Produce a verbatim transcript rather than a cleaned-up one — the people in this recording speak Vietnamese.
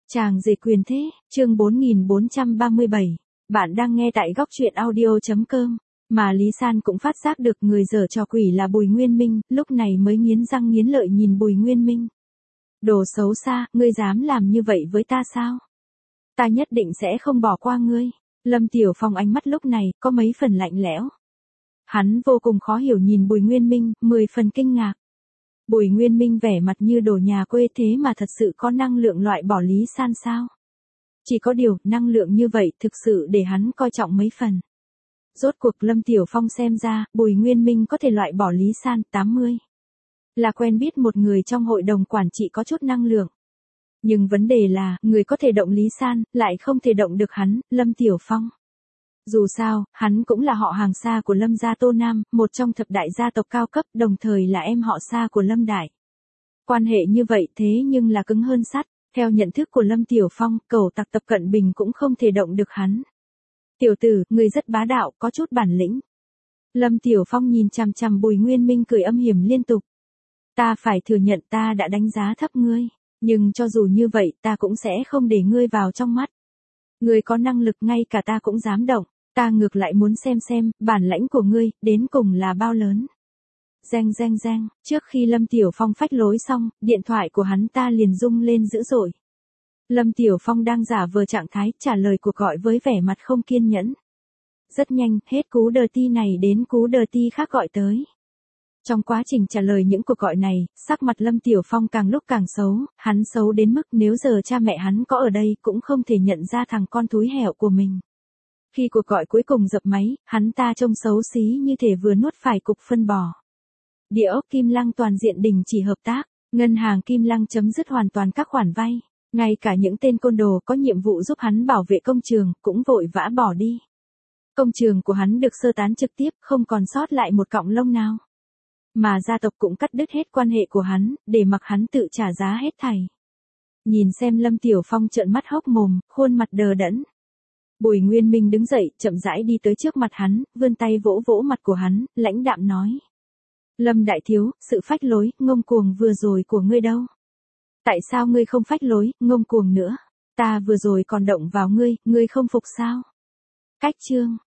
Chàng rể quyền thế, chương bốn nghìn bốn trăm ba mươi bảy. Bạn đang nghe tại góc truyện audio.com. Mà Lý San cũng phát giác được người giở trò quỷ là Bùi Nguyên Minh, lúc này mới nghiến răng nghiến lợi nhìn Bùi Nguyên Minh. Đồ xấu xa, ngươi dám làm như vậy với ta sao? Ta nhất định sẽ không bỏ qua ngươi. Lâm Tiểu Phong ánh mắt lúc này có mấy phần lạnh lẽo. Hắn vô cùng khó hiểu nhìn Bùi Nguyên Minh, mười phần kinh ngạc. Bùi Nguyên Minh vẻ mặt như đồ nhà quê thế mà thật sự có năng lượng loại bỏ Lý San sao? Chỉ có điều, năng lượng như vậy thực sự để hắn coi trọng mấy phần. Rốt cuộc Lâm Tiểu Phong xem ra, Bùi Nguyên Minh có thể loại bỏ Lý San, tám mươi. Là quen biết một người trong hội đồng quản trị có chút năng lượng. Nhưng vấn đề là, người có thể động Lý San, lại không thể động được hắn, Lâm Tiểu Phong. Dù sao, hắn cũng là họ hàng xa của Lâm gia Tô Nam, một trong thập đại gia tộc cao cấp, đồng thời là em họ xa của Lâm Đại. Quan hệ như vậy thế nhưng là cứng hơn sắt, theo nhận thức của Lâm Tiểu Phong, cẩu tặc Tập Cận Bình cũng không thể động được hắn. Tiểu tử, người rất bá đạo, có chút bản lĩnh. Lâm Tiểu Phong nhìn chằm chằm Bùi Nguyên Minh cười âm hiểm liên tục. Ta phải thừa nhận ta đã đánh giá thấp ngươi, nhưng cho dù như vậy ta cũng sẽ không để ngươi vào trong mắt. Ngươi có năng lực ngay cả ta cũng dám động, ta ngược lại muốn xem xem, bản lãnh của ngươi, đến cùng là bao lớn. Reng reng reng, trước khi Lâm Tiểu Phong phách lối xong, điện thoại của hắn ta liền rung lên dữ dội. Lâm Tiểu Phong đang giả vờ trạng thái, trả lời cuộc gọi với vẻ mặt không kiên nhẫn. Rất nhanh, hết cú đờ ti này đến cú đờ ti khác gọi tới. Trong quá trình trả lời những cuộc gọi này, sắc mặt Lâm Tiểu Phong càng lúc càng xấu, hắn xấu đến mức nếu giờ cha mẹ hắn có ở đây cũng không thể nhận ra thằng con thúi hẻo của mình. Khi cuộc gọi cuối cùng dập máy, hắn ta trông xấu xí như thể vừa nuốt phải cục phân bò. Địa ốc Kim Lăng toàn diện đình chỉ hợp tác, ngân hàng Kim Lăng chấm dứt hoàn toàn các khoản vay, ngay cả những tên côn đồ có nhiệm vụ giúp hắn bảo vệ công trường cũng vội vã bỏ đi. Công trường của hắn được sơ tán trực tiếp, không còn sót lại một cọng lông nào. Mà gia tộc cũng cắt đứt hết quan hệ của hắn, để mặc hắn tự trả giá hết thảy. Nhìn xem Lâm Tiểu Phong trợn mắt hốc mồm, khuôn mặt đờ đẫn. Bùi Nguyên Minh đứng dậy, chậm rãi đi tới trước mặt hắn, vươn tay vỗ vỗ mặt của hắn, lãnh đạm nói. Lâm đại thiếu, sự phách lối, ngông cuồng vừa rồi của ngươi đâu? Tại sao ngươi không phách lối, ngông cuồng nữa? Ta vừa rồi còn động vào ngươi, ngươi không phục sao? Cách chương,